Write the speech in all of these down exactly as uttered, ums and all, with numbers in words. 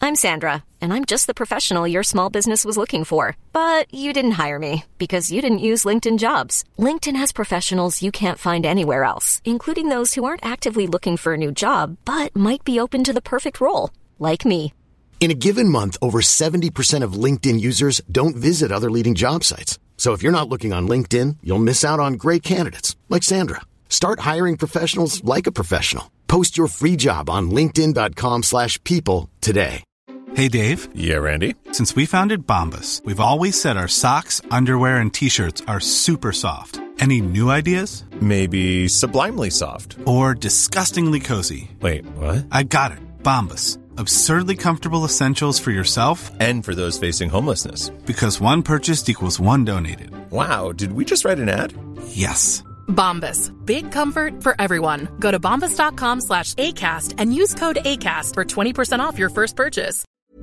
I'm Sandra, and I'm just the professional your small business was looking for. But you didn't hire me because you didn't use LinkedIn Jobs. LinkedIn has professionals you can't find anywhere else, including those who aren't actively looking for a new job, but might be open to the perfect role, like me. In a given month, over seventy percent of LinkedIn users don't visit other leading job sites. So if you're not looking on LinkedIn, you'll miss out on great candidates like Sandra. Start hiring professionals like a professional. Post your free job on linkedin.com slash people today. Hey, Dave. Yeah, Randy. Since we founded Bombas, we've always said our socks, underwear, and T-shirts are super soft. Any new ideas? Maybe sublimely soft. Or disgustingly cozy. Wait, what? I got it. Bombas. Absurdly comfortable essentials for yourself and for those facing homelessness. Because one purchased equals one donated. Wow, did we just write an ad? Yes. Bombas. Big comfort for everyone. Go to bombas.com slash ACAST and use code ACAST for twenty percent off your first purchase.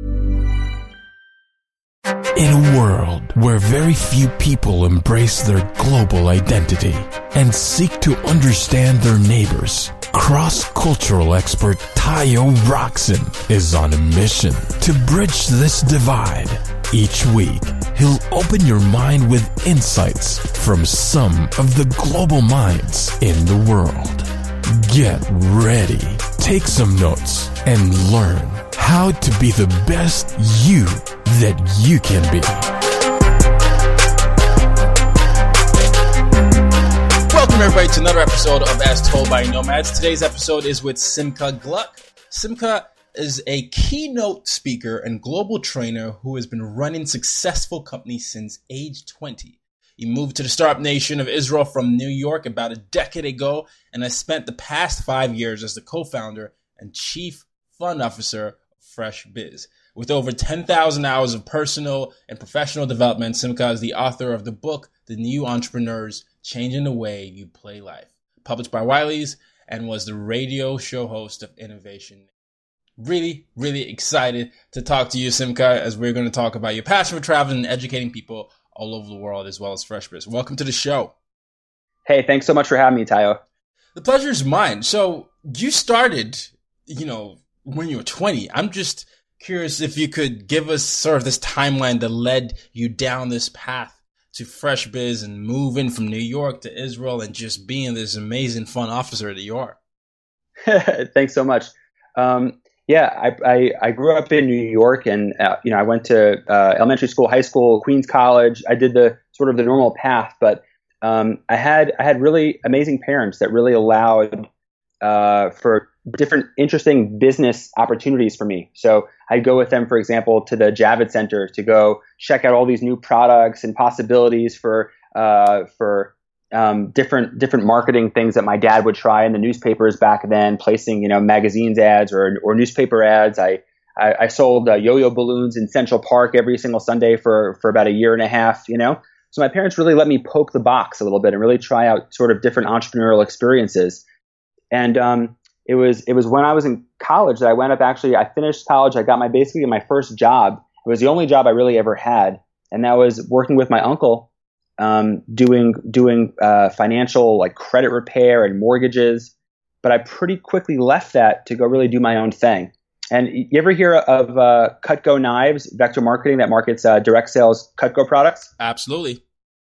In a world where very few people embrace their global identity and seek to understand their neighbors, cross-cultural expert Tayo Roxon is on a mission to bridge this divide. Each week, he'll open your mind with insights from some of the global minds in the world. Get ready, take some notes, and learn how to be the best you that you can be. Welcome everybody to another episode of As Told by Nomads. Today's episode is with Simcha Gluck. Simcha is a keynote speaker and global trainer who has been running successful companies since age twenty. He moved to the startup nation of Israel from New York about a decade ago and has spent the past five years as the co-founder and chief fund officer of FreshBiz. With over ten thousand hours of personal and professional development, Simcha is the author of the book, The New Entrepreneurs, Changing the Way You Play Life, published by Wiley's, and was the radio show host of Innovation. Really, really excited to talk to you, Simcha, as we're going to talk about your passion for traveling and educating people all over the world, as well as FreshBiz. Welcome to the show. Hey, thanks so much for having me, Tayo. The pleasure is mine. So you started, you know, when you were twenty. I'm just curious if you could give us sort of this timeline that led you down this path to FreshBiz and moving from New York to Israel and just being this amazing fun officer that you are. Thanks so much. Um, yeah, I, I, I grew up in New York, and uh, you know, I went to uh, elementary school, high school, Queens College. I did the sort of the normal path, but um, I had I had really amazing parents that really allowed uh, for different interesting business opportunities for me. So I'd go with them, for example, to the Javits Center to go check out all these new products and possibilities for uh, for um, different different marketing things that my dad would try in the newspapers back then, placing you know magazines ads or or newspaper ads. I I, I sold uh, yo-yo balloons in Central Park every single Sunday for for about a year and a half. You know, so my parents really let me poke the box a little bit and really try out sort of different entrepreneurial experiences. And um, It was it was when I was in college that I went up. Actually, I finished college. I got my basically my first job. It was the only job I really ever had, and that was working with my uncle, um, doing doing uh, financial like credit repair and mortgages. But I pretty quickly left that to go really do my own thing. And you ever hear of uh, Cutco Knives, Vector Marketing, that markets uh, direct sales Cutco products? Absolutely.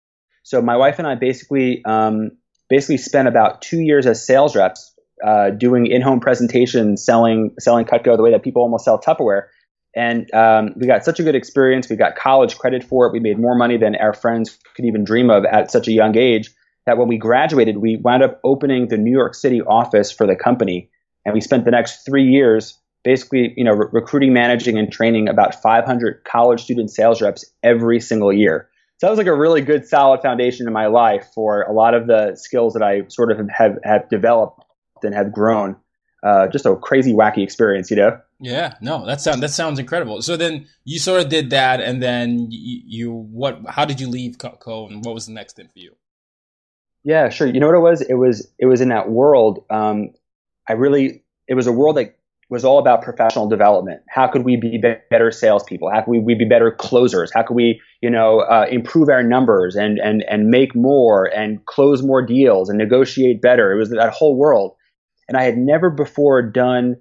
So my wife and I basically um, basically spent about two years as sales reps. Uh, doing in-home presentations, selling selling Cutco the way that people almost sell Tupperware. And um, we got such a good experience. We got college credit for it. We made more money than our friends could even dream of at such a young age that when we graduated, we wound up opening the New York City office for the company. And we spent the next three years basically you know, re- recruiting, managing, and training about five hundred college student sales reps every single year. So that was like a really good, solid foundation in my life for a lot of the skills that I sort of have, have developed and have grown. Uh, just a crazy, wacky experience, you know? Yeah, no, that sounds that sounds incredible. So then you sort of did that, and then you, you what? How did you leave Cutco, and what was the next thing for you? Yeah, sure. You know what it was? It was it was in that world. Um, I really it was a world that was all about professional development. How could we be better salespeople? How could we, we be better closers? How could we, you know, uh, improve our numbers and and and make more and close more deals and negotiate better? It was that whole world. And I had never before done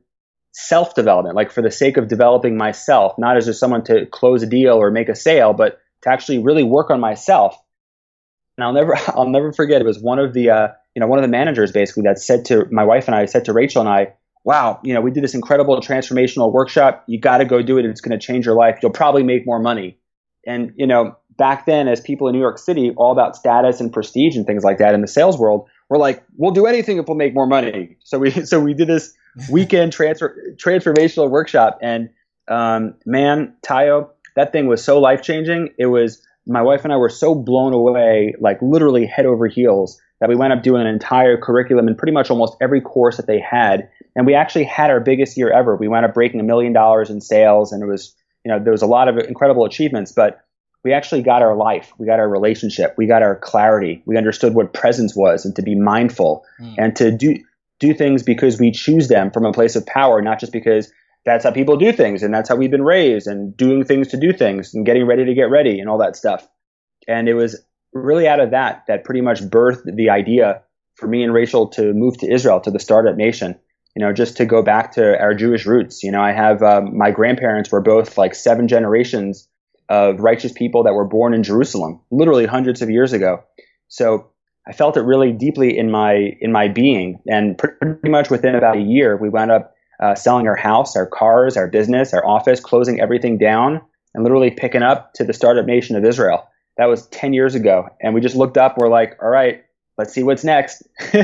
self-development, like for the sake of developing myself, not as just someone to close a deal or make a sale, but to actually really work on myself. And I'll never, I'll never forget. It was one of the, uh, you know, one of the managers basically that said to my wife and I, said to Rachel and I, wow, you know, we did this incredible transformational workshop. You got to go do it. It's going to change your life. You'll probably make more money. And, you know, back then, as people in New York City, all about status and prestige and things like that in the sales world, we're like, we'll do anything if we'll make more money. So we, so we did this weekend transfer, transformational workshop. And, um, man, Tayo, that thing was so life-changing. It was, my wife and I were so blown away, like literally head over heels, that we wound up doing an entire curriculum in pretty much almost every course that they had. And we actually had our biggest year ever. We wound up breaking a million dollars in sales, and it was, you know, there was a lot of incredible achievements, but we actually got our life. We got our relationship. We got our clarity. We understood what presence was, and to be mindful mm. and to do, do things because we choose them from a place of power, not just because that's how people do things and that's how we've been raised, and doing things to do things and getting ready to get ready and all that stuff. And it was really out of that that pretty much birthed the idea for me and Rachel to move to Israel, to the Startup Nation, you know, just to go back to our Jewish roots. You know, I have um, my grandparents were both like seven generations of righteous people that were born in Jerusalem, literally hundreds of years ago. So I felt it really deeply in my in my being. And pretty much within about a year, we wound up uh, selling our house, our cars, our business, our office, closing everything down, and literally picking up to the Startup Nation of Israel. That was ten years ago. And we just looked up. We're like, all right, let's see what's next. and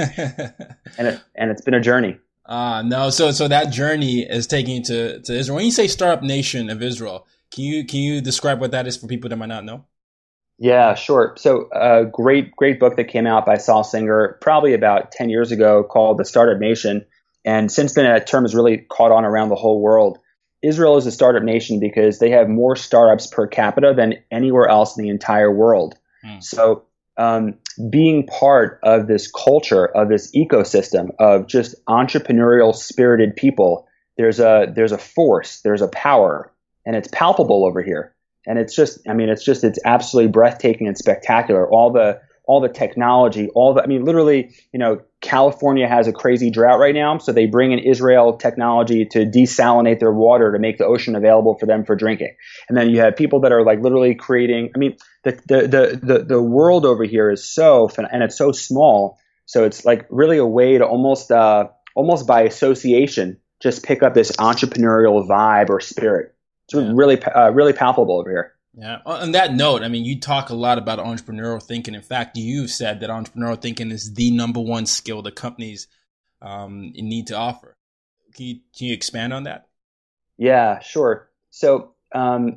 it, and it's been a journey. Ah, uh, no. So so that journey is taking you to, to Israel. When you say Startup Nation of Israel, can you can you describe what that is for people that might not know? Yeah, sure. So a uh, great, great book that came out by Saul Singer probably about ten years ago called The Startup Nation. And since then, that term has really caught on around the whole world. Israel is a startup nation because they have more startups per capita than anywhere else in the entire world. Hmm. So um, being part of this culture, of this ecosystem of just entrepreneurial spirited people, there's a there's a force, there's a power, and it's palpable over here. And it's just, I mean, it's just, it's absolutely breathtaking and spectacular. All the, all the technology, all the, I mean, literally, you know, California has a crazy drought right now. So they bring in Israel technology to desalinate their water to make the ocean available for them for drinking. And then you have people that are like literally creating, I mean, the, the, the, the, the world over here is so, and it's so small. So it's like really a way to almost, uh, almost by association, just pick up this entrepreneurial vibe or spirit. It's yeah. really, uh, really palpable over here. Yeah. On that note, I mean, you talk a lot about entrepreneurial thinking. In fact, you've said that entrepreneurial thinking is the number one skill that companies um, need to offer. Can you, can you expand on that? Yeah, sure. So um,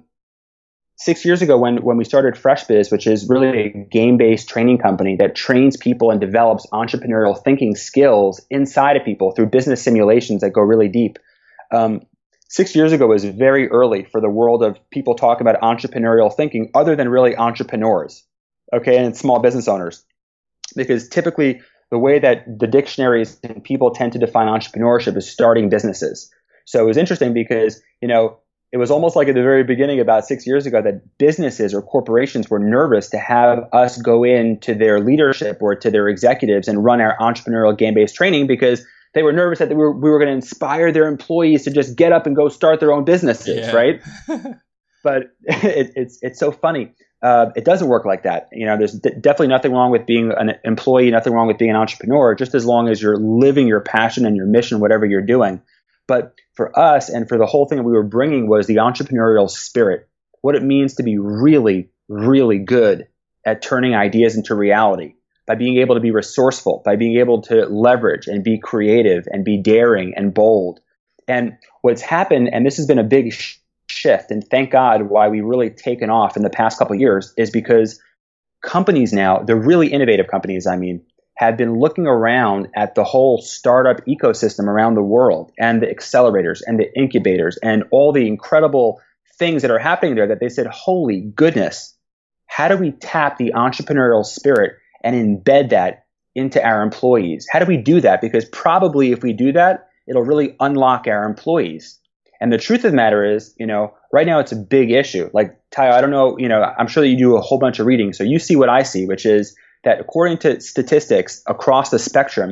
six years ago, when when we started FreshBiz, which is really a game-based training company that trains people and develops entrepreneurial thinking skills inside of people through business simulations that go really deep. Um, Six years ago was very early for the world of people talking about entrepreneurial thinking other than really entrepreneurs, okay, and small business owners. Because typically the way that the dictionaries and people tend to define entrepreneurship is starting businesses. So it was interesting because, you know, it was almost like at the very beginning about six years ago that businesses or corporations were nervous to have us go into their leadership or to their executives and run our entrepreneurial game-based training because they were nervous that they were, we were going to inspire their employees to just get up and go start their own businesses, yeah. right? But it, it's it's so funny. Uh, it doesn't work like that. You know, there's d- definitely nothing wrong with being an employee, nothing wrong with being an entrepreneur, just as long as you're living your passion and your mission, whatever you're doing. But for us and for the whole thing that we were bringing was the entrepreneurial spirit, what it means to be really, really good at turning ideas into reality. By being able to be resourceful, by being able to leverage and be creative and be daring and bold. And what's happened, and this has been a big sh- shift, and thank God why we really taken off in the past couple of years, is because companies now, the really innovative companies, I mean, have been looking around at the whole startup ecosystem around the world and the accelerators and the incubators and all the incredible things that are happening there that they said, holy goodness, how do we tap the entrepreneurial spirit and embed that into our employees? How do we do that? Because probably if we do that, it'll really unlock our employees. And the truth of the matter is, you know, right now it's a big issue. Like, Tayo, I don't know, you know, I'm sure that you do a whole bunch of reading. So you see what I see, which is that according to statistics across the spectrum,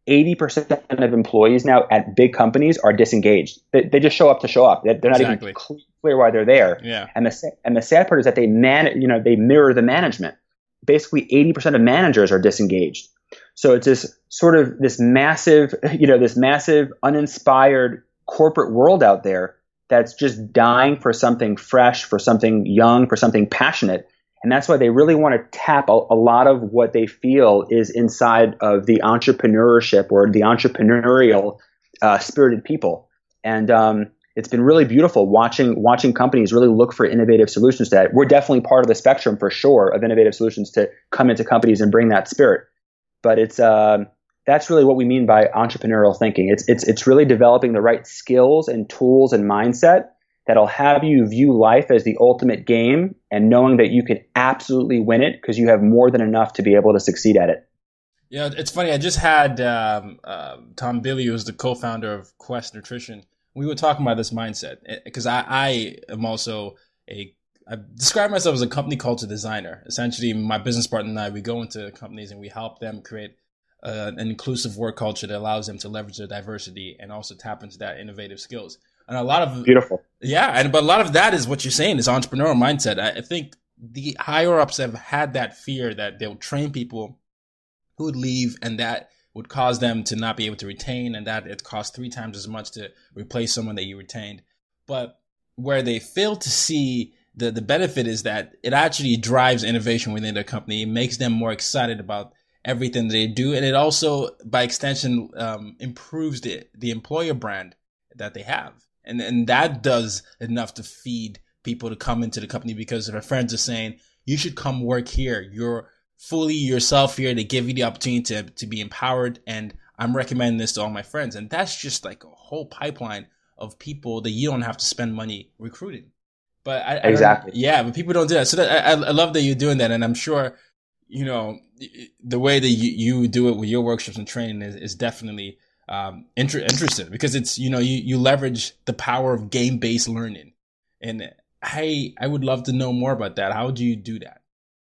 eighty percent of employees now at big companies are disengaged. They, they just show up to show up. They're not Exactly. even clear why they're there. Yeah. And the and the sad part is that they man, you know, they mirror the management. Basically, eighty percent of managers are disengaged. So it's this sort of this massive, you know, this massive uninspired corporate world out there that's just dying for something fresh, for something young, for something passionate. And that's why they really want to tap a, a lot of what they feel is inside of the entrepreneurship or the entrepreneurial uh, spirited people. And um, it's been really beautiful watching watching companies really look for innovative solutions to that. We're definitely part of the spectrum for sure of innovative solutions to come into companies and bring that spirit. But it's um, that's really what we mean by entrepreneurial thinking. It's it's it's really developing the right skills and tools and mindset that'll have you view life as the ultimate game and knowing that you can absolutely win it because you have more than enough to be able to succeed at it. Yeah, it's funny. I just had um, uh, Tom Billy, who's the co-founder of Quest Nutrition. We were talking about this mindset because I, I am also a I describe myself as a company culture designer. Essentially, my business partner and I, we go into companies and we help them create uh, an inclusive work culture that allows them to leverage their diversity and also tap into that innovative skills. And a lot of beautiful, yeah, and but a lot of that is what you're saying is entrepreneurial mindset. I, I think the higher ups have had that fear that they'll train people who would leave, and that would cause them to not be able to retain, and that it costs three times as much to replace someone that you retained. But where they fail to see the the benefit is that it actually drives innovation within their company. It makes them more excited about everything that they do, and it also, by extension, um, improves the the employer brand that they have. And and that does enough to feed people to come into the company because their friends are saying, you should come work here. You're fully yourself here. They give you the opportunity to, to be empowered. And I'm recommending this to all my friends. And that's just like a whole pipeline of people that you don't have to spend money recruiting. But I, exactly. I yeah, but people don't do that. So that, I, I love that you're doing that. And I'm sure, you know, the way that you, you do it with your workshops and training is, is definitely Um, inter- interested because it's, you know, you, you leverage the power of game-based learning. And I, I would love to know more about that. How do you do that?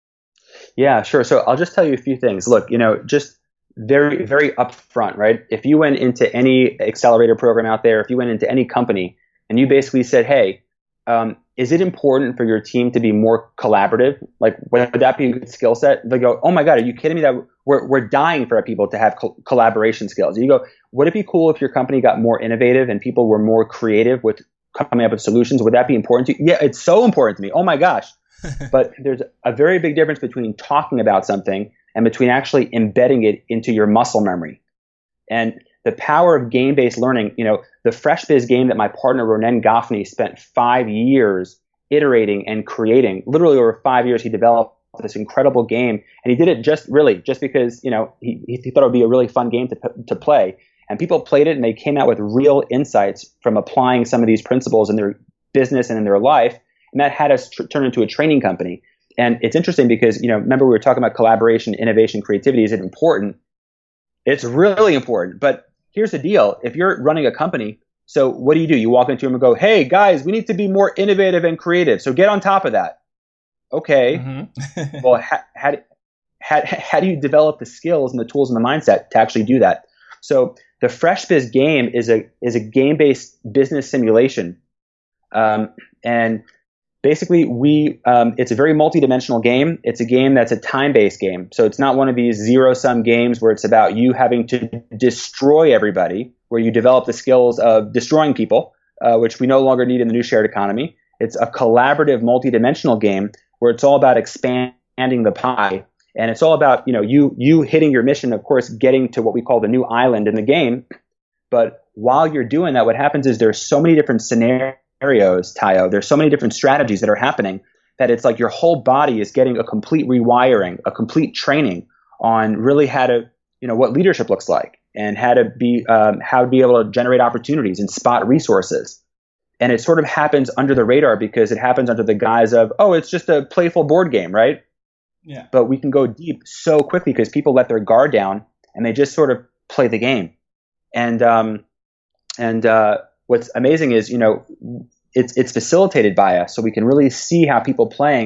Yeah, sure. So I'll just tell you a few things. Look, you know, just very, very upfront, right? If you went into any accelerator program out there, if you went into any company and you basically said, hey, um, is it important for your team to be more collaborative? Like, would that be a good skill set? They go, oh my God, are you kidding me? That we're, we're dying for our people to have co- collaboration skills. You go, would it be cool if your company got more innovative and people were more creative with coming up with solutions? Would that be important to you? Yeah, it's so important to me. Oh my gosh. But there's a very big difference between talking about something and between actually embedding it into your muscle memory. And the power of game-based learning, you know, the FreshBiz game that my partner Ronen Goffney spent five years iterating and creating. Literally over five years, he developed this incredible game, and he did it just really just because, you know, he, he thought it would be a really fun game to to play. And people played it, and they came out with real insights from applying some of these principles in their business and in their life. And that had us tr- turn into a training company. And it's interesting because, you know, remember we were talking about collaboration, innovation, creativity. Is it important? It's really important. But here's the deal. If you're running a company, so what do you do? You walk into them and go, hey, guys, we need to be more innovative and creative. So get on top of that. Okay. Mm-hmm. Well, how, how, how, how do you develop the skills and the tools and the mindset to actually do that? So the FreshBiz game is a is a game-based business simulation. Um, and basically, we um, it's a very multidimensional game. It's a game that's a time-based game. So it's not one of these zero-sum games where it's about you having to destroy everybody, where you develop the skills of destroying people, uh, which we no longer need in the new shared economy. It's a collaborative, multidimensional game where it's all about expanding the pie. And it's all about, you know, you you hitting your mission, of course, getting to what we call the new island in the game. But while you're doing that, what happens is there's so many different scenarios, Tayo. There's so many different strategies that are happening that it's like your whole body is getting a complete rewiring, a complete training on really how to, you know, what leadership looks like and how to be um, how to be able to generate opportunities and spot resources. And it sort of happens under the radar because it happens under the guise of, oh, it's just a playful board game, right? Yeah. But we can go deep so quickly because people let their guard down and they just sort of play the game. And um, and uh, what's amazing is, you know, it's it's facilitated by us, so we can really see how people playing. And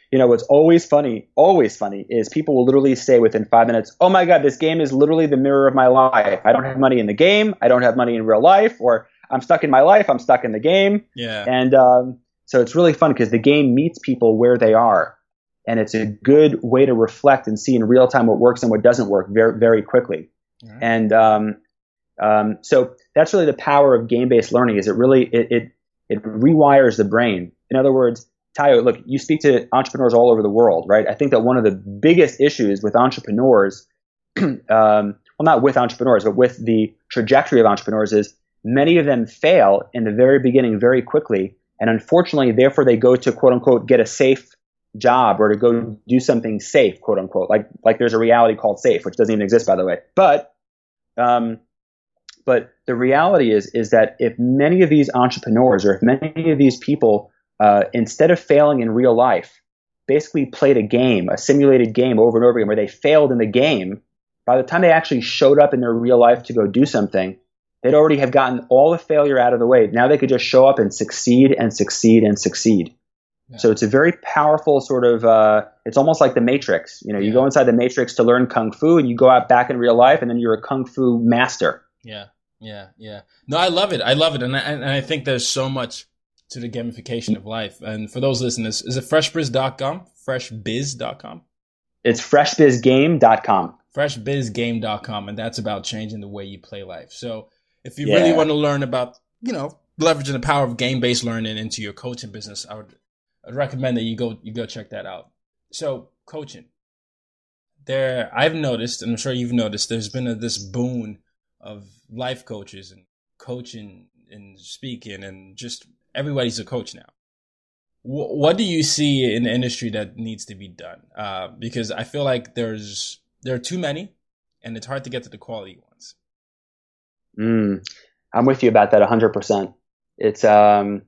you know, what's always funny, always funny is people will literally say within five minutes, oh my God, this game is literally the mirror of my life. I don't have money in the game. I don't have money in real life, or I'm stuck in my life. I'm stuck in the game. Yeah. And um, so it's really fun because the game meets people where they are. And it's a good way to reflect and see in real time what works and what doesn't work very, very quickly. Right. And um, um, so that's really the power of game-based learning. Is it really it, it it rewires the brain. In other words, Tayo, look, you speak to entrepreneurs all over the world, right? I think that one of the biggest issues with entrepreneurs, um, well, not with entrepreneurs, but with the trajectory of entrepreneurs, is many of them fail in the very beginning very quickly, and unfortunately, therefore, they go to quote unquote get a safe job or to go do something safe, quote unquote. Like like there's a reality called safe, which doesn't even exist, by the way. But um, but the reality is is that if many of these entrepreneurs or if many of these people uh, instead of failing in real life, basically played a game, a simulated game over and over again where they failed in the game, by the time they actually showed up in their real life to go do something, they'd already have gotten all the failure out of the way. Now they could just show up and succeed and succeed and succeed. Yeah. So it's a very powerful sort of, uh, it's almost like the Matrix. You know, you Yeah. go inside the Matrix to learn Kung Fu and you go out back in real life and then you're a Kung Fu master. Yeah, yeah, yeah. No, I love it. I love it. And I, and I think there's so much to the gamification of life. And for those listeners, is it fresh biz dot com? fresh biz dot com? It's fresh biz game dot com. fresh biz game dot com. And that's about changing the way you play life. So if you Yeah. really want to learn about, you know, leveraging the power of game-based learning into your coaching business, I would I'd recommend that you go you go check that out. So coaching, there I've noticed, and I'm sure you've noticed, there's been a, this boon of life coaches and coaching and speaking, and just everybody's a coach now. W- what do you see in the industry that needs to be done? Uh, because I feel like there's there are too many, and it's hard to get to the quality ones. Mm, I'm with you about that one hundred percent. It's um,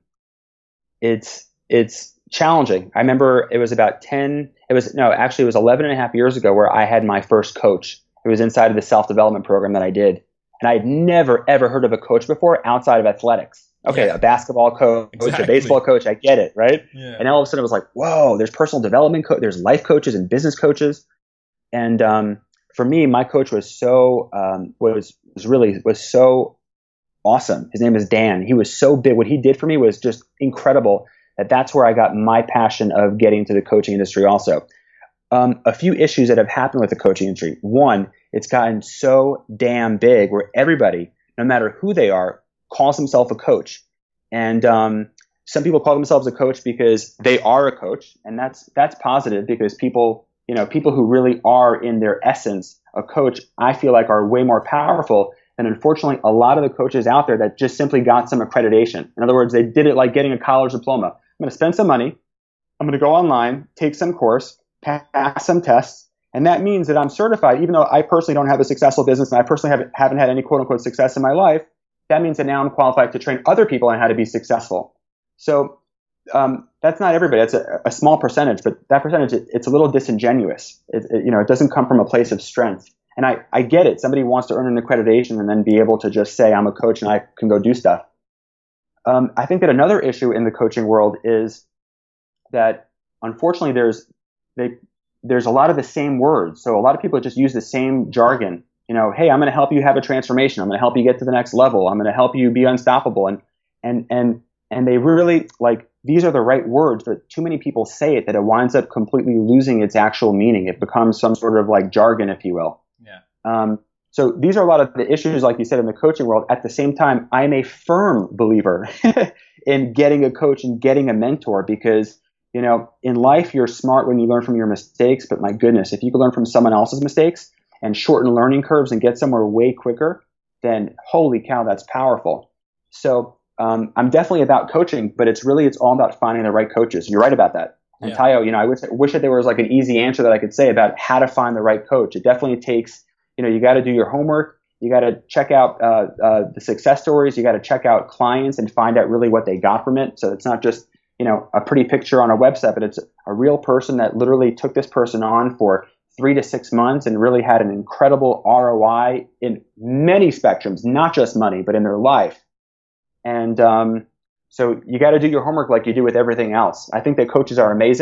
it's it's challenging. I remember it was about ten, it was, no, actually it was eleven and a half years ago where I had my first coach. It was inside of the self-development program that I did. And I had never, ever heard of a coach before outside of athletics. Okay, Yeah. a basketball coach, Exactly. a baseball coach, I get it, right? Yeah. And all of a sudden it was like, whoa, there's personal development, co- there's life coaches and business coaches. And um, for me, my coach was so, um, was, was really, was so awesome. His name is Dan. He was so big. What he did for me was just incredible. That that's where I got my passion of getting to the coaching industry also. Um, a few issues that have happened with the coaching industry. One, it's gotten so damn big where everybody, no matter who they are, calls himself a coach. And um, some people call themselves a coach because they are a coach. And that's that's positive because people, you know, people who really are in their essence a coach, I feel like are way more powerful than unfortunately a lot of the coaches out there that just simply got some accreditation. In other words, they did it like getting a college diploma. I'm going to spend some money. I'm going to go online, take some course, pass some tests. And that means that I'm certified, even though I personally don't have a successful business and I personally haven't, haven't had any quote unquote success in my life. That means that now I'm qualified to train other people on how to be successful. So um, that's not everybody. That's a, a small percentage, but that percentage, it, it's a little disingenuous. It, it, you know, it doesn't come from a place of strength. And I, I get it. Somebody wants to earn an accreditation and then be able to just say, I'm a coach and I can go do stuff. Um, I think that another issue in the coaching world is that unfortunately there's they, there's a lot of the same words. So a lot of people just use the same jargon. You know, hey, I'm going to help you have a transformation. I'm going to help you get to the next level. I'm going to help you be unstoppable. And and and and they really like these are the right words, but too many people say it that it winds up completely losing its actual meaning. It becomes some sort of like jargon, if you will. Yeah. Um, So these are a lot of the issues, like you said, in the coaching world. At the same time, I am a firm believer in getting a coach and getting a mentor because, you know, in life, you're smart when you learn from your mistakes. But my goodness, if you can learn from someone else's mistakes and shorten learning curves and get somewhere way quicker, then holy cow, that's powerful. So um, I'm definitely about coaching, but it's really, it's all about finding the right coaches. You're right about that. And Yeah. Tayo, you know, I wish, wish that there was like an easy answer that I could say about how to find the right coach. It definitely takes You know, you got to do your homework. You got to check out uh, uh, the success stories. You got to check out clients and find out really what they got from it. So it's not just, you know, a pretty picture on a website, but it's a real person that literally took this person on for three to six months and really had an incredible R O I in many spectrums, not just money, but in their life. And um, so you got to do your homework like you do with everything else. I think that coaches are amazing.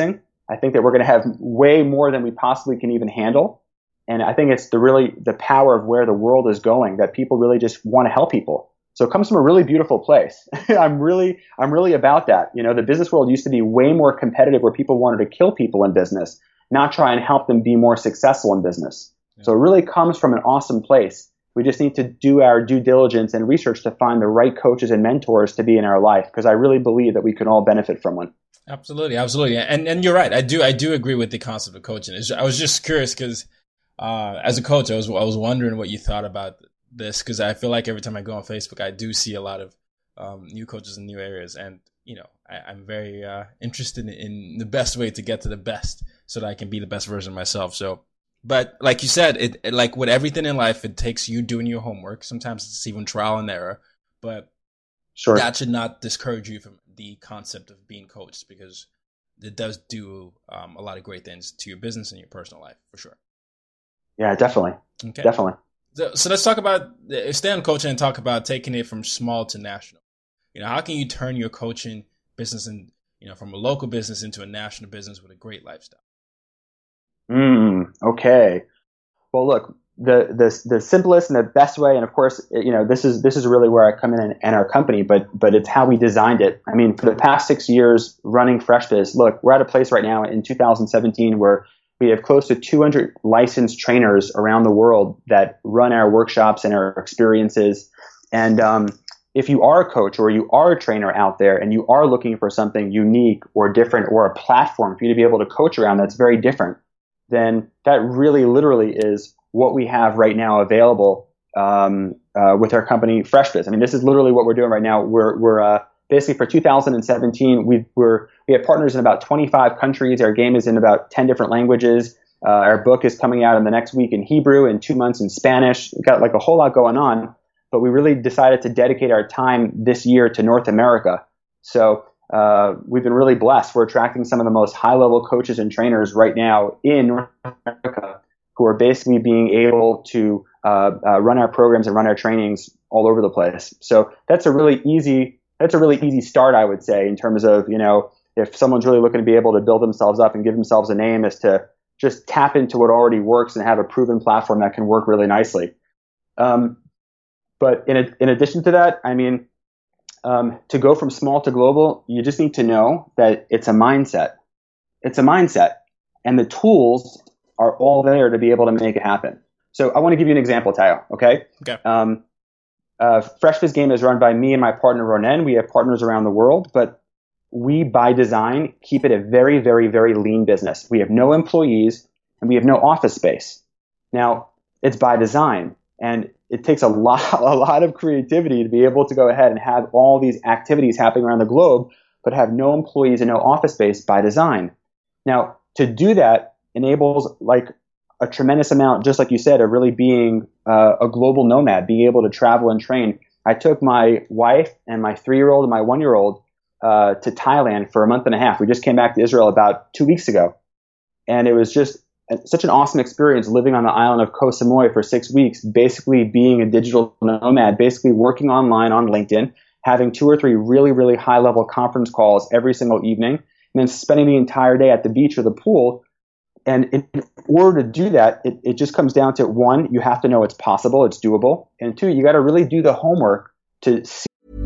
I think that we're going to have way more than we possibly can even handle. And I think it's the really the power of where the world is going, that people really just want to help people. So it comes from a really beautiful place. I'm really, I'm really about that. You know, the business world used to be way more competitive, where people wanted to kill people in business, not try and help them be more successful in business. Yeah. So it really comes from an awesome place. We just need to do our due diligence and research to find the right coaches and mentors to be in our life, because I really believe that we can all benefit from one. Absolutely, absolutely, and and you're right. I do I do agree with the concept of coaching. It's, I was just curious because uh, as a coach, I was I was wondering what you thought about this, because I feel like every time I go on Facebook, I do see a lot of um, new coaches in new areas, and you know I, I'm very uh, interested in, in the best way to get to the best, so that I can be the best version of myself. So, but like you said, it, it like with everything in life, it takes you doing your homework. Sometimes it's even trial and error, but sure, that should not discourage you from the concept of being coached, because it does do um, a lot of great things to your business and your personal life, for sure. Yeah, definitely. Okay. Definitely. So, so let's talk about, stay on coaching and talk about taking it from small to national. You know, how can you turn your coaching business and, you know, from a local business into a national business with a great lifestyle? Mm, okay. Well, look, the, the, the simplest and the best way, and of course, you know, this is, this is really where I come in and, and our company, but, but it's how we designed it. I mean, for the past six years running FreshBiz, look, we're at a place right now in two thousand seventeen where we have close to two hundred licensed trainers around the world that run our workshops and our experiences. And, um, if you are a coach or you are a trainer out there and you are looking for something unique or different, or a platform for you to be able to coach around that's very different, then that really literally is what we have right now available um, uh, with our company FreshBiz. I mean, this is literally what we're doing right now. We're we're uh, basically for two thousand seventeen, we we're we have partners in about twenty-five countries. Our game is in about ten different languages. Uh, our book is coming out in the next week in Hebrew, in two months in Spanish. We've got like a whole lot going on, but we really decided to dedicate our time this year to North America. So uh, we've been really blessed. We're attracting some of the most high-level coaches and trainers right now in North America, who are basically being able to uh, uh, run our programs and run our trainings all over the place. So that's a really easy, that's a really easy start, I would say, in terms of, you know, if someone's really looking to be able to build themselves up and give themselves a name, is to just tap into what already works and have a proven platform that can work really nicely. Um, but in, a, in addition to that, I mean, um, to go from small to global, you just need to know that it's a mindset. It's a mindset, and the tools are all there to be able to make it happen. So I want to give you an example, Tayo, okay? Okay. Um, uh, FreshBiz Game is run by me and my partner, Ronen. We have partners around the world, but we, by design, keep it a very, very, very lean business. We have no employees, and we have no office space. Now, it's by design, and it takes a lot, a lot of creativity to be able to go ahead and have all these activities happening around the globe, but have no employees and no office space by design. Now, to do that enables like a tremendous amount, just like you said, of really being uh, a global nomad, being able to travel and train. I took my wife and my three-year-old and my one-year-old uh, to Thailand for a month and a half. We just came back to Israel about two weeks ago, and it was just such an awesome experience living on the island of Koh Samui for six weeks, basically being a digital nomad, basically working online on LinkedIn, having two or three really, really high-level conference calls every single evening, and then spending the entire day at the beach or the pool. And in order to do that, it, it just comes down to, one, you have to know it's possible, it's doable. And two, you got to really do the homework to see.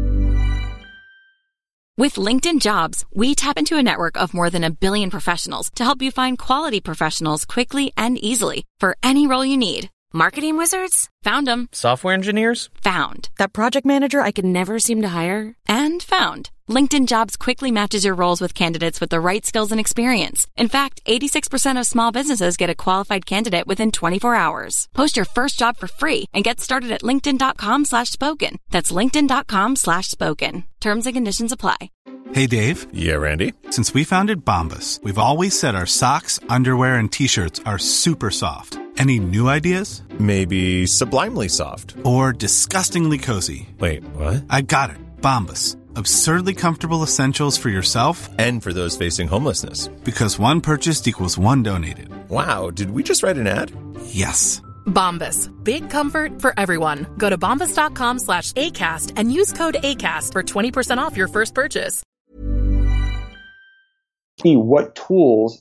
With LinkedIn Jobs, we tap into a network of more than a billion professionals to help you find quality professionals quickly and easily for any role you need. Marketing wizards? Found them. Software engineers? Found. That project manager I could never seem to hire? And found. LinkedIn Jobs quickly matches your roles with candidates with the right skills and experience. In fact, eighty-six percent of small businesses get a qualified candidate within twenty-four hours. Post your first job for free and get started at linkedin.com slash spoken. That's linkedin.com slash spoken. Terms and conditions apply. Hey, Dave. Yeah, Randy. Since we founded Bombas, we've always said our socks, underwear, and T-shirts are super soft. Any new ideas? Maybe sublimely soft. Or disgustingly cozy. Wait, what? I got it. Bombas. Absurdly comfortable essentials for yourself and for those facing homelessness. Because one purchased equals one donated. Wow, did we just write an ad? Yes. Bombas. Big comfort for everyone. Go to bombas.com slash ACAST and use code ACAST for twenty percent off your first purchase. See what tools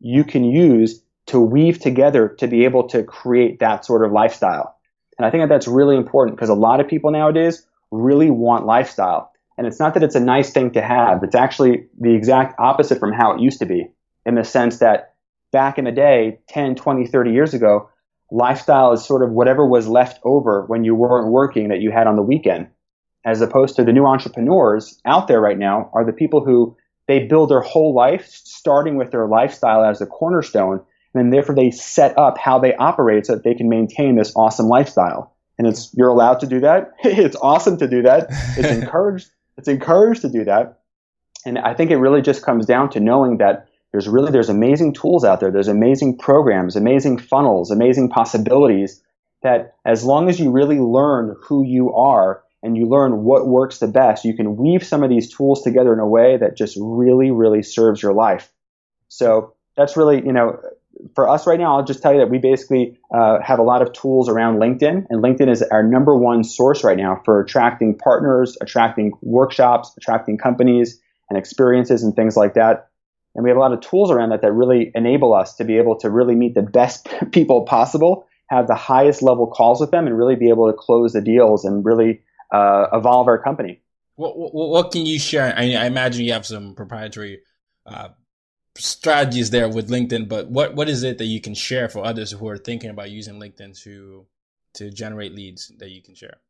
you can use to weave together to be able to create that sort of lifestyle. And I think that that's really important because a lot of people nowadays really want lifestyle. And it's not that it's a nice thing to have. It's actually the exact opposite from how it used to be, in the sense that back in the day, ten, twenty, thirty years ago, lifestyle is sort of whatever was left over when you weren't working that you had on the weekend, as opposed to the new entrepreneurs out there right now are the people who they build their whole life starting with their lifestyle as the cornerstone, and then therefore they set up how they operate so that they can maintain this awesome lifestyle. And it's you're allowed to do that. It's awesome to do that. It's encouraged. It's encouraged to do that. And I think it really just comes down to knowing that there's really there's amazing tools out there. There's amazing programs, amazing funnels, amazing possibilities that as long as you really learn who you are and you learn what works the best, you can weave some of these tools together in a way that just really, really serves your life. So that's really, you know, for us right now, I'll just tell you that we basically uh, have a lot of tools around LinkedIn, and LinkedIn is our number one source right now for attracting partners, attracting workshops, attracting companies and experiences and things like that. And we have a lot of tools around that that really enable us to be able to really meet the best people possible, have the highest level calls with them, and really be able to close the deals and really uh, evolve our company. What, what, what can you share? I, I imagine you have some proprietary uh, strategies there with LinkedIn, but what, what is it that you can share for others who are thinking about using LinkedIn to to generate leads that you can share?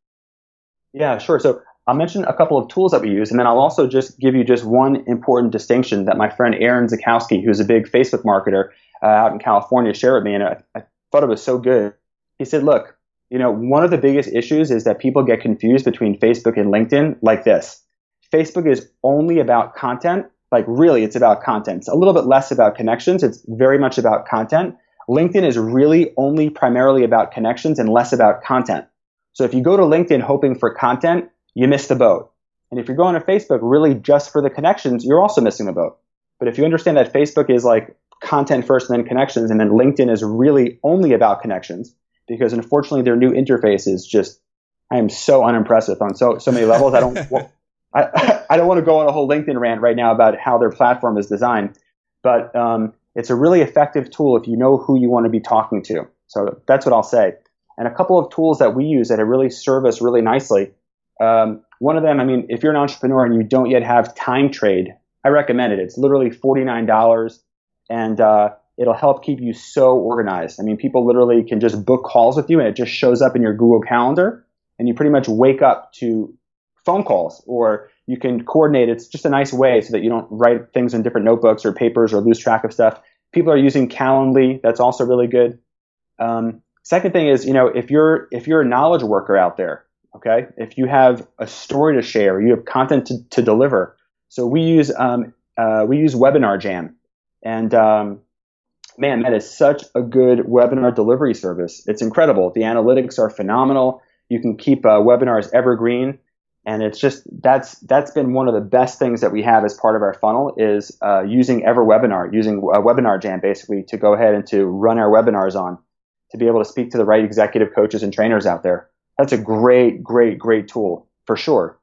Yeah, sure. So I'll mention a couple of tools that we use, and then I'll also just give you just one important distinction that my friend Aaron Zakowski, who's a big Facebook marketer uh, out in California, shared with me, and I, I thought it was so good. He said, look, you know, one of the biggest issues is that people get confused between Facebook and LinkedIn like this. Facebook is only about content. Like really, it's about content. It's a little bit less about connections. It's very much about content. LinkedIn is really only primarily about connections and less about content. So if you go to LinkedIn hoping for content, you miss the boat. And if you're going to Facebook really just for the connections, you're also missing the boat. But if you understand that Facebook is like content first and then connections, and then LinkedIn is really only about connections, because unfortunately their new interface is just, I am so unimpressed with on so so many levels. I don't well, I, I don't want to go on a whole LinkedIn rant right now about how their platform is designed, but um, it's a really effective tool if you know who you want to be talking to. So that's what I'll say. And a couple of tools that we use that have really serve us really nicely. Um, one of them, I mean, if you're an entrepreneur and you don't yet have Time Trade, I recommend it. It's literally forty-nine dollars, and uh, it'll help keep you so organized. I mean, people literally can just book calls with you, and it just shows up in your Google Calendar, and you pretty much wake up to phone calls, or you can coordinate. It's just a nice way so that you don't write things in different notebooks or papers or lose track of stuff. People are using Calendly. That's also really good. Um, second thing is, you know, if you're if you're a knowledge worker out there, okay, if you have a story to share, you have content to, to deliver. So we use um, uh, we use Webinar Jam, and um, man, that is such a good webinar delivery service. It's incredible. The analytics are phenomenal. You can keep uh, webinars evergreen. And it's just, that's, that's been one of the best things that we have as part of our funnel is, uh, using EverWebinar, using a Webinar Jam basically to go ahead and to run our webinars on, to be able to speak to the right executive coaches and trainers out there. That's a great, great, great tool for sure.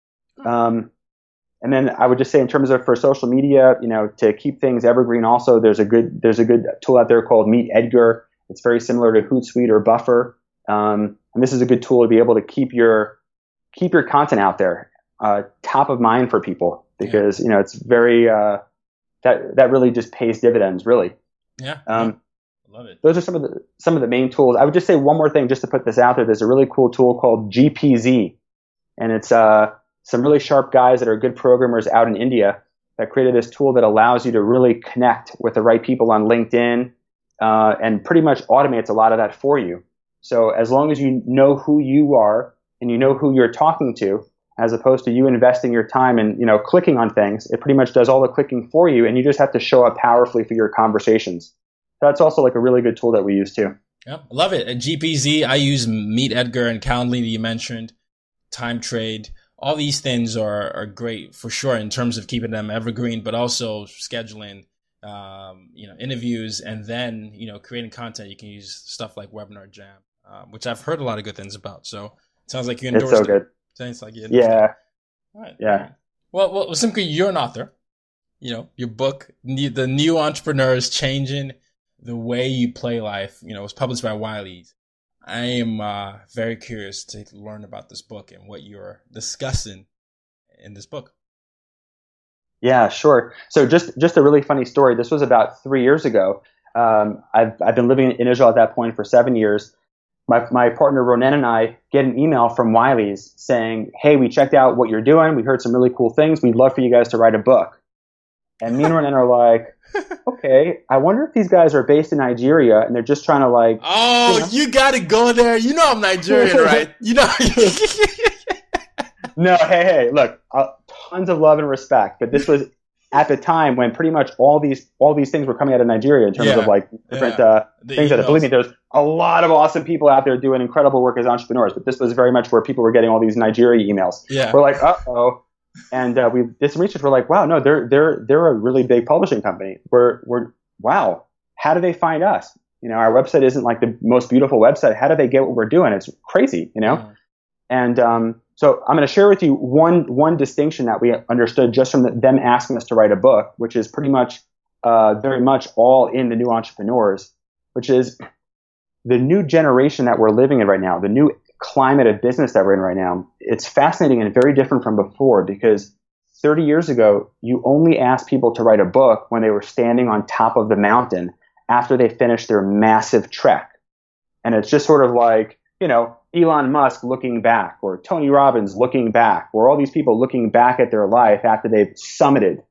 Um, and then I would just say in terms of for social media, you know, to keep things evergreen also, there's a good, there's a good tool out there called Meet Edgar. It's very similar to Hootsuite or Buffer. Um, and this is a good tool to be able to keep your, keep your content out there, uh, top of mind for people, because, yeah. you know, it's very, uh, that, that really just pays dividends, really. Yeah. Um, I love it. Those are some of the, some of the main tools. I would just say one more thing, just to put this out there. There's a really cool tool called G P Z, and it's, uh, some really sharp guys that are good programmers out in India that created this tool that allows you to really connect with the right people on LinkedIn, uh, and pretty much automates a lot of that for you. So as long as you know who you are, and you know who you're talking to, as opposed to you investing your time and, you know, clicking on things, it pretty much does all the clicking for you, and you just have to show up powerfully for your conversations. That's also like a really good tool that we use too. Yeah, I love it. At G P Z, I use Meet Edgar and Calendly that you mentioned, Time Trade. All these things are, are great for sure in terms of keeping them evergreen, but also scheduling, um, you know, interviews, and then, you know, creating content. You can use stuff like Webinar Jam, uh, which I've heard a lot of good things about. So, sounds like you endorsed it. It's so good. It. Sounds like you endorsed Yeah. it. All right. Yeah. Well, well, Simka, you're an author. you know, your book, The New Entrepreneur is Changing the Way You Play Life, you know, it was published by Wiley's. I am uh, very curious to learn about this book and what you're discussing in this book. Yeah, sure. So just just a really funny story. This was about three years ago. Um, I've I've been living in Israel at that point for seven years. My my partner Ronen and I get an email from Wiley's saying, "Hey, we checked out what you're doing. We heard some really cool things. We'd love for you guys to write a book." And me and Ronen are like, okay, I wonder if these guys are based in Nigeria and they're just trying to like. Oh, you, know? You got to go there. You know I'm Nigerian, right? You know. No, hey, hey, look, uh, tons of love and respect, but this was at the time when pretty much all these all these things were coming out of Nigeria in terms yeah, of like different yeah. uh, things emails. that, believe me, there's a lot of awesome people out there doing incredible work as entrepreneurs, but this was very much where people were getting all these Nigeria emails. Yeah. We're like, uh-oh. And uh, we did some research. We're like, wow, no, they're they're they're a really big publishing company. We're we're wow, how do they find us? You know, our website isn't like the most beautiful website. How do they get what we're doing? It's crazy, you know. Mm. And um, so I'm going to share with you one one distinction that we understood just from the, them asking us to write a book, which is pretty much uh, very much all in The New Entrepreneurs, which is the new generation that we're living in right now, the new climate of business that we're in right now. It's fascinating and very different from before because thirty years ago, you only asked people to write a book when they were standing on top of the mountain after they finished their massive trek. And it's just sort of like, you know, Elon Musk looking back or Tony Robbins looking back or all these people looking back at their life after they've summited.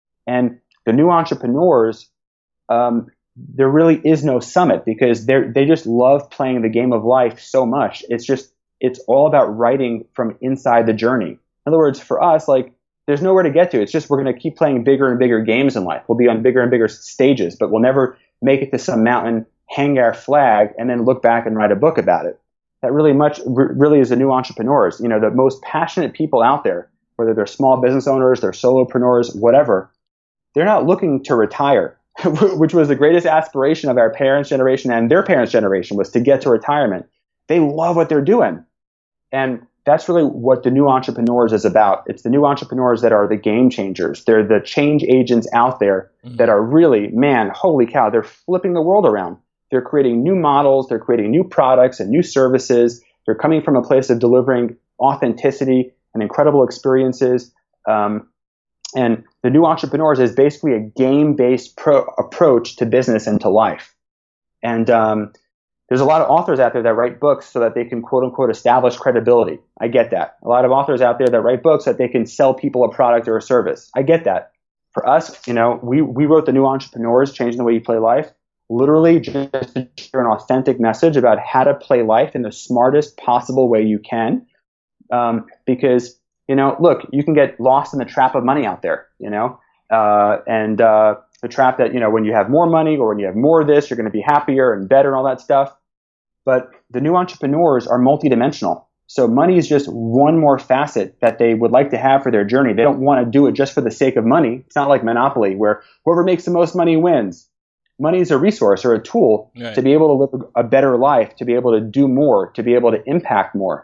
And the new entrepreneurs, um, there really is no summit because they they just love playing the game of life so much. It's just, it's all about writing from inside the journey. In other words, for us, like, there's nowhere to get to. It's just we're going to keep playing bigger and bigger games in life. We'll be on bigger and bigger stages, but we'll never make it to some mountain, hang our flag, and then look back and write a book about it. That really much, really is the new entrepreneurs. You know, the most passionate people out there, whether they're small business owners, they're solopreneurs, whatever, they're not looking to retire. Which was the greatest aspiration of our parents' generation and their parents' generation, was to get to retirement. They love what they're doing. And that's really what the new entrepreneurs is about. It's the new entrepreneurs that are the game changers. They're the change agents out there mm-hmm. that are really, man, holy cow, they're flipping the world around. They're creating new models. They're creating new products and new services. They're coming from a place of delivering authenticity and incredible experiences. Um, And the new entrepreneurs is basically a game-based pro- approach to business and to life. And um, there's a lot of authors out there that write books so that they can, quote unquote, establish credibility. I get that. A lot of authors out there that write books so that they can sell people a product or a service. I get that. For us, you know, we, we wrote The New Entrepreneurs, Changing the Way You Play Life, literally just to share an authentic message about how to play life in the smartest possible way you can. Um, because You know, look, you can get lost in the trap of money out there, you know, uh, and uh, the trap that, you know, when you have more money or when you have more of this, you're going to be happier and better and all that stuff. But the new entrepreneurs are multidimensional. So money is just one more facet that they would like to have for their journey. They don't want to do it just for the sake of money. It's not like Monopoly where whoever makes the most money wins. Money is a resource or a tool right. to be able to live a better life, to be able to do more, to be able to impact more.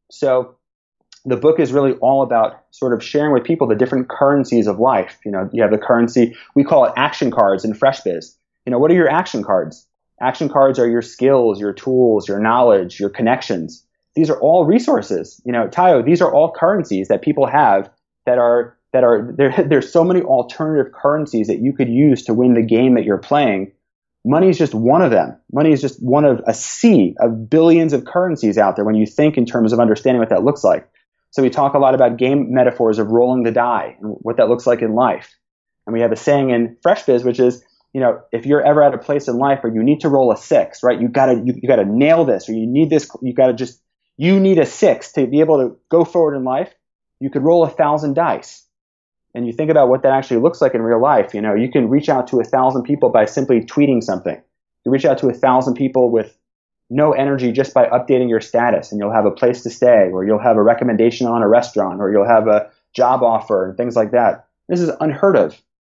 So the book is really all about sort of sharing with people the different currencies of life. You know, you have the currency, we call it action cards in FreshBiz. You know, what are your action cards? Action cards are your skills, your tools, your knowledge, your connections. These are all resources. You know, Tayo, these are all currencies that people have that are, that are, there, there's so many alternative currencies that you could use to win the game that you're playing. Money is just one of them. Money is just one of a sea of billions of currencies out there when you think in terms of understanding what that looks like. So we talk a lot about game metaphors of rolling the die and what that looks like in life. And we have a saying in FreshBiz, which is, you know, if you're ever at a place in life where you need to roll a six, right? You gotta, you, you gotta nail this, or you need this, you gotta just, you need a six to be able to go forward in life. You could roll a thousand dice. And you think about what that actually looks like in real life. You know, you can reach out to a thousand people by simply tweeting something. You reach out to a thousand people with no energy just by updating your status, and you'll have a place to stay, or you'll have a recommendation on a restaurant, or you'll have a job offer and things like that. This is unheard of.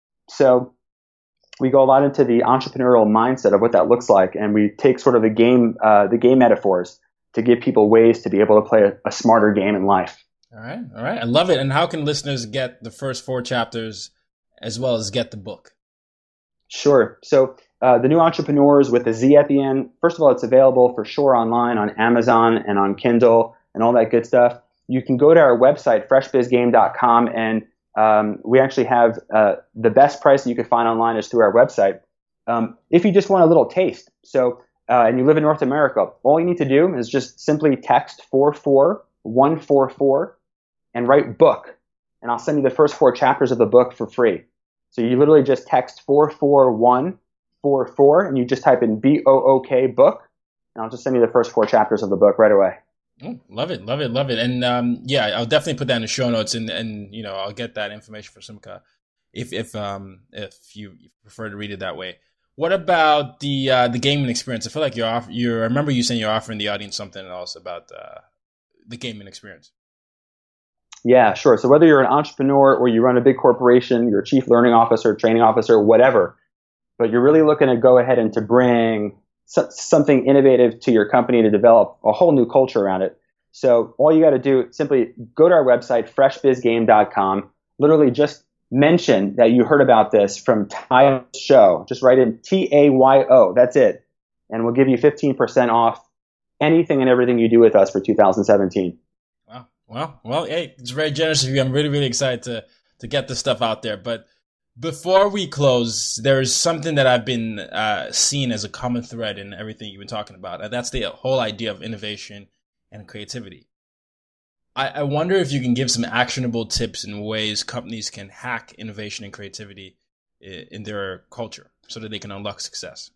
So we go a lot into the entrepreneurial mindset of what that looks like, and we take sort of the game, uh, the game metaphors to give people ways to be able to play a, a smarter game in life. All right. All right. I love it. And how can listeners get the first four chapters as well as get the book? Sure. So uh, the New Entrepreneurs with the Z at the end, first of all, it's available for sure online on Amazon and on Kindle and all that good stuff. You can go to our website, fresh biz game dot com, and um, we actually have uh, the best price that you can find online is through our website. Um, if you just want a little taste, so uh, and you live in North America, all you need to do is just simply text four four one four four and write book, and I'll send you the first four chapters of the book for free. So you literally just text four four one four four and you just type in B O O K book, and I'll just send you the first four chapters of the book right away. Oh, love it, love it, love it. And um, yeah, I'll definitely put that in the show notes, and, and you know, I'll get that information for Simca if if um if you prefer to read it that way. What about the uh, the gaming experience? I feel like you're off, you're. I remember you saying you're offering the audience something else about uh, the gaming experience. Yeah, sure. So whether you're an entrepreneur or you run a big corporation, you're a chief learning officer, training officer, whatever, but you're really looking to go ahead and to bring so- something innovative to your company to develop a whole new culture around it. So all you got to do, simply go to our website, fresh biz game dot com, literally just mention that you heard about this from Tayo's show. Just write in T A Y O. That's it. And we'll give you fifteen percent off anything and everything you do with us for two thousand seventeen. Wow. Well, well, hey, it's very generous of you. I'm really, really excited to, to get this stuff out there. But before we close, there's something that I've been uh, seeing as a common thread in everything you've been talking about. And that's the whole idea of innovation and creativity. I, I wonder if you can give some actionable tips and ways companies can hack innovation and creativity in, in their culture so that they can unlock success.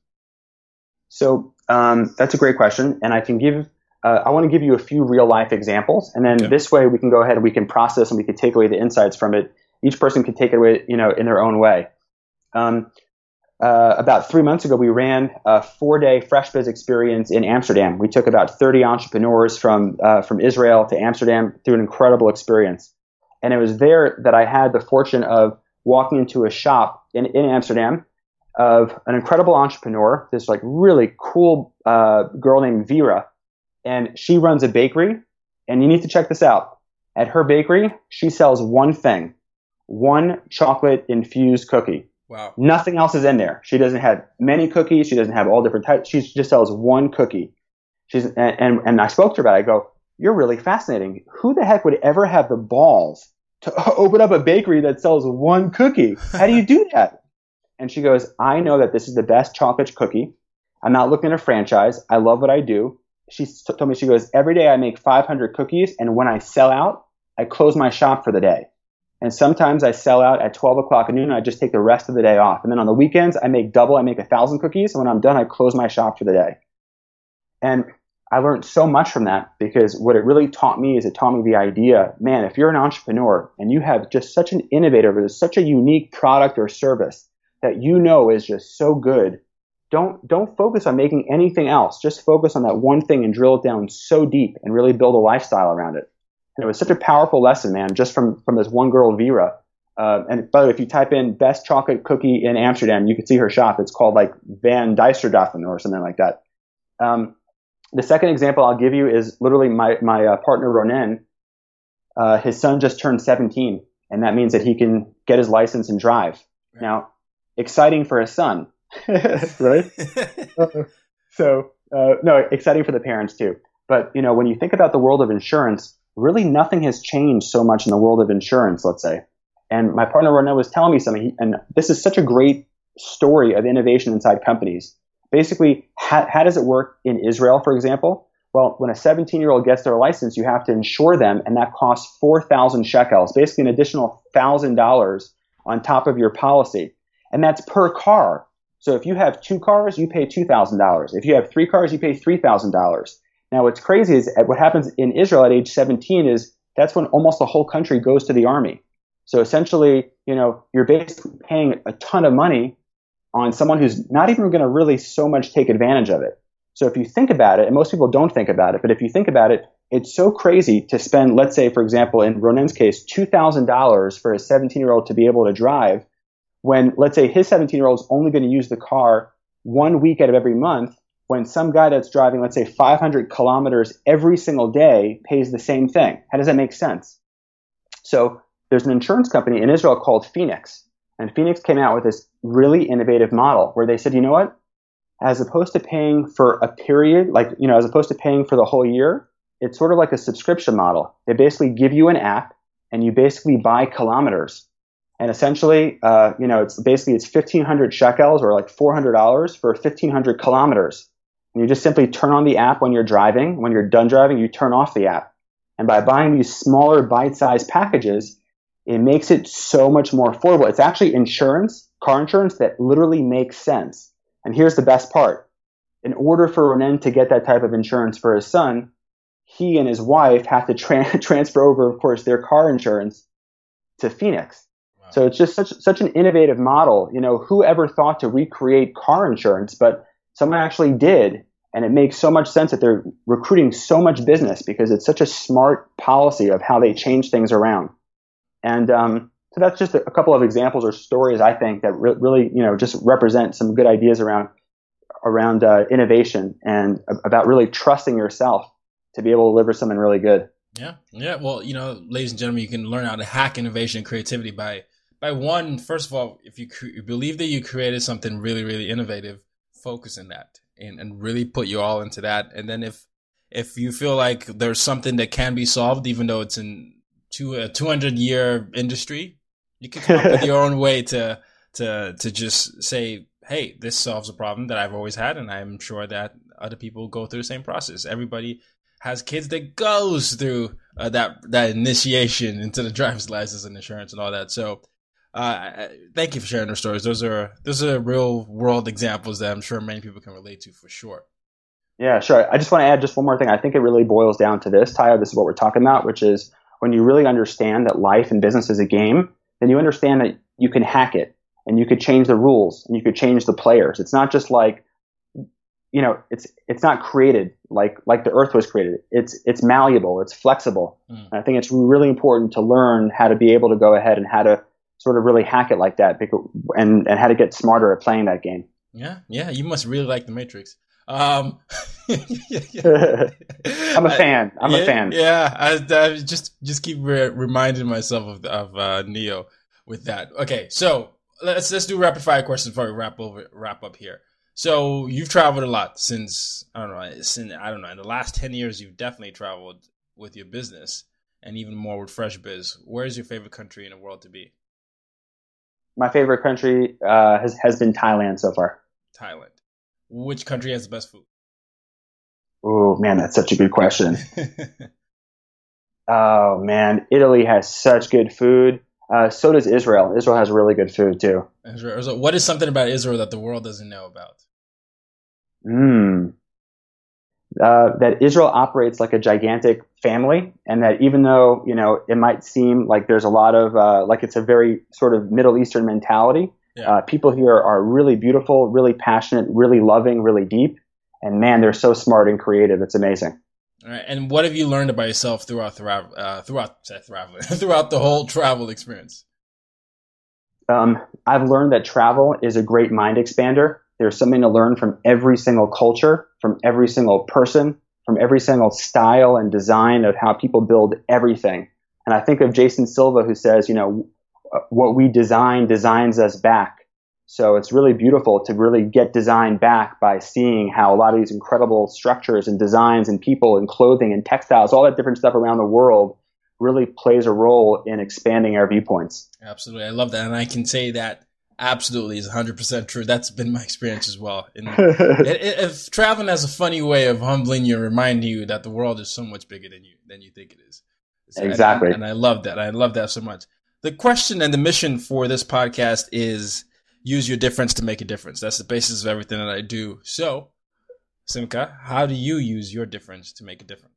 So um, that's a great question. And I can give Uh, I want to give you a few real life examples, and then okay. This way we can go ahead and we can process and we can take away the insights from it. Each person can take it away, you know, in their own way. Um, uh, about three months ago, we ran a four-day Fresh Biz experience in Amsterdam. We took about thirty entrepreneurs from uh, from Israel to Amsterdam through an incredible experience, and it was there that I had the fortune of walking into a shop in, in Amsterdam of an incredible entrepreneur, this like really cool uh, girl named Vera. And she runs a bakery, and you need to check this out. At her bakery, she sells one thing, one chocolate-infused cookie. Wow. Nothing else is in there. She doesn't have many cookies. She doesn't have all different types. She just sells one cookie. She's and, and, and I spoke to her about it. I go, you're really fascinating. Who the heck would ever have the balls to open up a bakery that sells one cookie? How do you do that? And she goes, I know that this is the best chocolate cookie. I'm not looking at a franchise. I love what I do. She told me, she goes, every day I make five hundred cookies, and when I sell out, I close my shop for the day. And sometimes I sell out at twelve o'clock at noon, and I just take the rest of the day off. And then on the weekends, I make double. I make one thousand cookies, and when I'm done, I close my shop for the day. And I learned so much from that, because what it really taught me is it taught me the idea, man, if you're an entrepreneur and you have just such an innovative or such a unique product or service that you know is just so good, Don't don't focus on making anything else. Just focus on that one thing and drill it down so deep and really build a lifestyle around it. And it was such a powerful lesson, man, just from, from this one girl, Vera. Uh, and by the way, if you type in best chocolate cookie in Amsterdam, you can see her shop. It's called like Van Dijsterdaffen or something like that. Um, the second example I'll give you is literally my, my uh, partner, Ronen. Uh, his son just turned seventeen, and that means that he can get his license and drive. Right. Now, exciting for his son. Right? so, uh, no, exciting for the parents too. But, you know, when you think about the world of insurance, really nothing has changed so much in the world of insurance, let's say. And my partner, Renaud, was telling me something, and this is such a great story of innovation inside companies. Basically, how, how does it work in Israel, for example? Well, when a seventeen-year-old gets their license, you have to insure them, and that costs four thousand shekels, basically an additional one thousand dollars on top of your policy. And that's per car. So if you have two cars, you pay two thousand dollars. If you have three cars, you pay three thousand dollars. Now, what's crazy is what happens in Israel at age seventeen is that's when almost the whole country goes to the army. So essentially, you know, you're basically paying a ton of money on someone who's not even going to really so much take advantage of it. So if you think about it, and most people don't think about it, but if you think about it, it's so crazy to spend, let's say, for example, in Ronen's case, two thousand dollars for a seventeen-year-old to be able to drive, when, let's say, his seventeen-year-old is only going to use the car one week out of every month, when some guy that's driving, let's say, five hundred kilometers every single day pays the same thing. How does that make sense? So there's an insurance company in Israel called Phoenix, And Phoenix came out with this really innovative model where they said, you know what? As opposed to paying for a period, like, you know, as opposed to paying for the whole year, it's sort of like a subscription model. They basically give you an app and you basically buy kilometers. And essentially, uh, you know, it's basically it's fifteen hundred shekels or like four hundred dollars for fifteen hundred kilometers. And you just simply turn on the app when you're driving. When you're done driving, you turn off the app. And by buying these smaller bite-sized packages, it makes it so much more affordable. It's actually insurance, car insurance, that literally makes sense. And here's the best part. In order for Ronen to get that type of insurance for his son, he and his wife have to tra- transfer over, of course, their car insurance to Phoenix. Wow. So it's just such such an innovative model. You know, who ever thought to recreate car insurance? But someone actually did. And it makes so much sense that they're recruiting so much business because it's such a smart policy of how they change things around. And um, so that's just a, a couple of examples or stories, I think, that re- really, you know, just represent some good ideas around around uh, innovation and about really trusting yourself to be able to deliver something really good. Yeah, yeah. Well, you know, ladies and gentlemen, you can learn how to hack innovation and creativity by by one. First of all, if you, cre- you believe that you created something really, really innovative, focus on that and, and really put you all into that. And then if if you feel like there's something that can be solved, even though it's in to a two hundred year industry, you can come up with your own way to, to, to just say, hey, this solves a problem that I've always had. And I'm sure that other people go through the same process. Everybody has kids that goes through uh, that, that initiation into the driver's license and insurance and all that. So, uh, thank you for sharing those stories. Those are, those are real world examples that I'm sure many people can relate to for sure. Yeah, sure. I just want to add just one more thing. I think it really boils down to this, Tayo. This is what we're talking about, which is, when you really understand that life and business is a game, then you understand that you can hack it and you could change the rules and you could change the players. It's not just like, you know, it's it's not created like like the earth was created. It's it's malleable, it's flexible. Mm. And I think it's really important to learn how to be able to go ahead and how to sort of really hack it like that, and and how to get smarter at playing that game. Yeah, yeah, you must really like The Matrix. Um, yeah, yeah. I'm a fan. I'm yeah, a fan. Yeah, I, I just just keep re- reminding myself of of uh, Neo with that. Okay, so let's let's do rapid fire questions before we wrap over wrap up here. So you've traveled a lot since I don't know since I don't know in the last ten years. You've definitely traveled with your business and even more with FreshBiz. Where is your favorite country in the world to be? My favorite country uh, has has been Thailand so far. Thailand. Which country has the best food? Oh, man, that's such a good question. Oh, man, Italy has such good food. Uh, so does Israel. Israel has really good food, too. Israel. What is something about Israel that the world doesn't know about? Mm. Uh, that Israel operates like a gigantic family, and that even though, you know, it might seem like there's a lot of, uh, like it's a very sort of Middle Eastern mentality, Yeah. Uh, people here are really beautiful, really passionate, really loving, really deep. And man, they're so smart and creative. It's amazing. All right. And what have you learned about yourself throughout throughout uh, throughout traveling throughout the whole travel experience? Um, I've learned that travel is a great mind expander. There's something to learn from every single culture, from every single person, from every single style and design of how people build everything. And I think of Jason Silva, who says, you know, what we design designs us back. So it's really beautiful to really get design back by seeing how a lot of these incredible structures and designs and people and clothing and textiles, all that different stuff around the world really plays a role in expanding our viewpoints. Absolutely. I love that. And I can say that absolutely is one hundred percent true. That's been my experience as well. And it, it, if traveling has a funny way of humbling you and reminding you that the world is so much bigger than you, than you think it is. So, exactly. And, and I love that. I love that so much. The question and the mission for this podcast is use your difference to make a difference. That's the basis of everything that I do. So, Simcha, how do you use your difference to make a difference?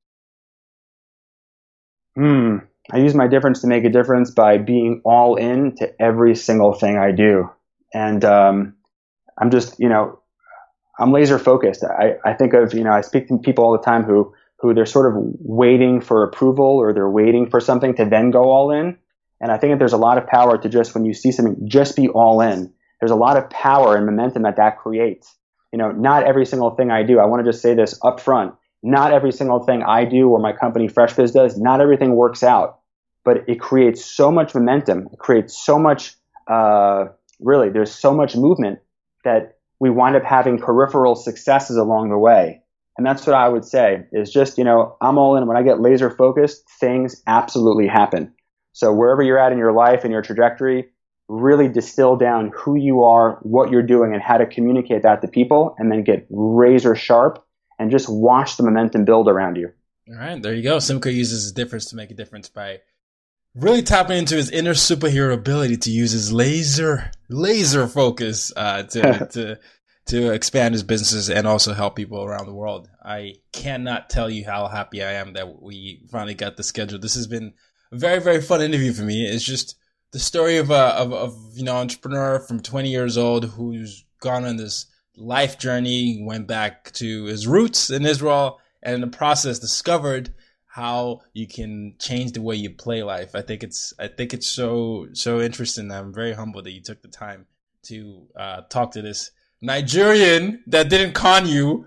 Hmm. I use my difference to make a difference by being all in to every single thing I do. And um, I'm just, you know, I'm laser focused. I, I think of, you know, I speak to people all the time who, who they're sort of waiting for approval or they're waiting for something to then go all in. And I think that there's a lot of power to just, when you see something, just be all in. There's a lot of power and momentum that that creates. You know, not every single thing I do, I want to just say this up front, not every single thing I do or my company FreshBiz does, not everything works out. But it creates so much momentum. It creates so much uh, really, there's so much movement that we wind up having peripheral successes along the way. And that's what I would say is just, you know, I'm all in. When I get laser focused, things absolutely happen. So wherever you're at in your life and your trajectory, really distill down who you are, what you're doing, and how to communicate that to people, and then get razor sharp and just watch the momentum build around you. All right, there you go. Simca uses his difference to make a difference by really tapping into his inner superhero ability to use his laser, laser focus uh, to to to expand his businesses and also help people around the world. I cannot tell you how happy I am that we finally got the schedule. This has been a very, very fun interview for me. It's just the story of a of, of you know entrepreneur from twenty years old who's gone on this life journey, went back to his roots in Israel, and in the process discovered how you can change the way you play life. I think it's I think it's so so interesting. I'm very humbled that you took the time to uh, talk to this Nigerian that didn't con you.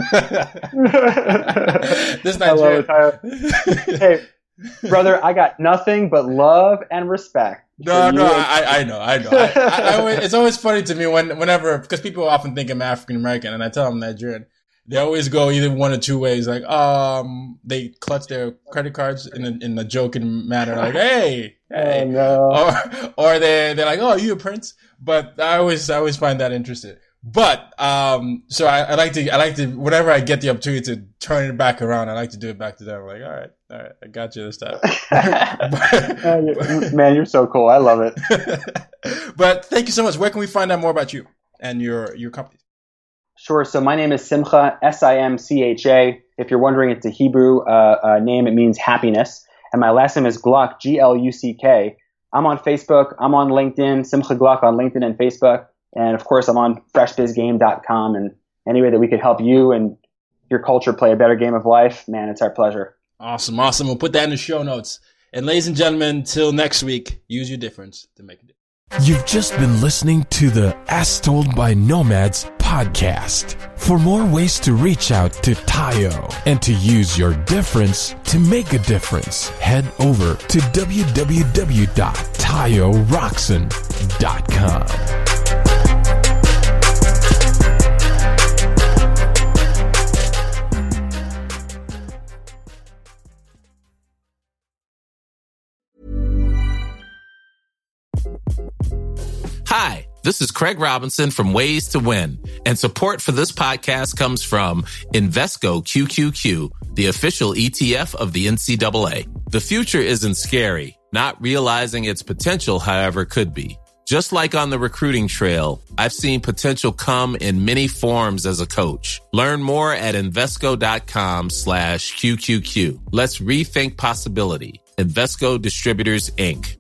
This Nigerian. I love it. Hey, brother, I got nothing but love and respect. No, no, I, I know, I know. I, I, I always, it's always funny to me when, whenever, because people often think I'm African American, and I tell them Nigerian. They always go either one or two ways. Like, um, they clutch their credit cards in a, in a joking manner, like, "Hey, hey," oh, no. or or they they're like, "Oh, you a prince?" But I always I always find that interesting. But um, so I, I like to I like to whenever I get the opportunity to turn it back around, I like to do it back to them. I'm like, all right, all right, I got you this time. but, Man, you're so cool. I love it. But thank you so much. Where can we find out more about you and your your company? Sure. So my name is Simcha, S I M C H A. If you're wondering, it's a Hebrew uh, uh, name. It means happiness. And my last name is Gluck, G L U C K. I'm on Facebook. I'm on LinkedIn, Simcha Gluck on LinkedIn and Facebook. And, of course, I'm on fresh biz game dot com. And any way that we could help you and your culture play a better game of life, man, it's our pleasure. Awesome. Awesome. We'll put that in the show notes. And ladies and gentlemen, till next week, use your difference to make a difference. You've just been listening to the As Told by Nomads podcast. For more ways to reach out to Tayo and to use your difference to make a difference, head over to w w w dot tayo roxon dot com. Hi, this is Craig Robinson from Ways to Win, and support for this podcast comes from Invesco Q Q Q, the official E T F of the N C double A. The future isn't scary. Not realizing its potential, however, could be. Just like on the recruiting trail, I've seen potential come in many forms as a coach. Learn more at Invesco.com slash QQQ. Let's rethink possibility. Invesco Distributors, Incorporated.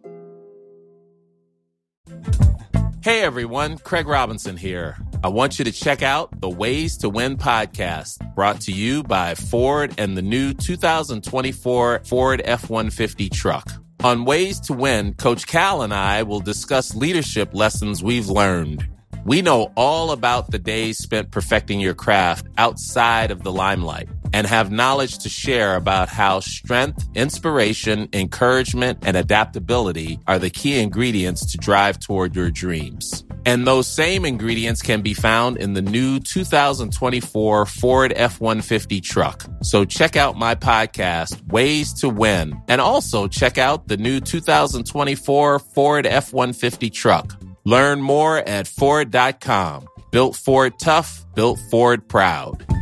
Hey everyone, Craig Robinson here. I want you to check out the Ways to Win podcast, brought to you by Ford and the new two thousand twenty-four Ford F one fifty truck. On Ways to Win, Coach Cal and I will discuss leadership lessons we've learned. We know all about the days spent perfecting your craft outside of the limelight and have knowledge to share about how strength, inspiration, encouragement, and adaptability are the key ingredients to drive toward your dreams. And those same ingredients can be found in the new two thousand twenty-four Ford F one fifty truck. So check out my podcast, Ways to Win, and also check out the new two thousand twenty-four Ford F one fifty truck. Learn more at Ford dot com. Built Ford tough, built Ford proud.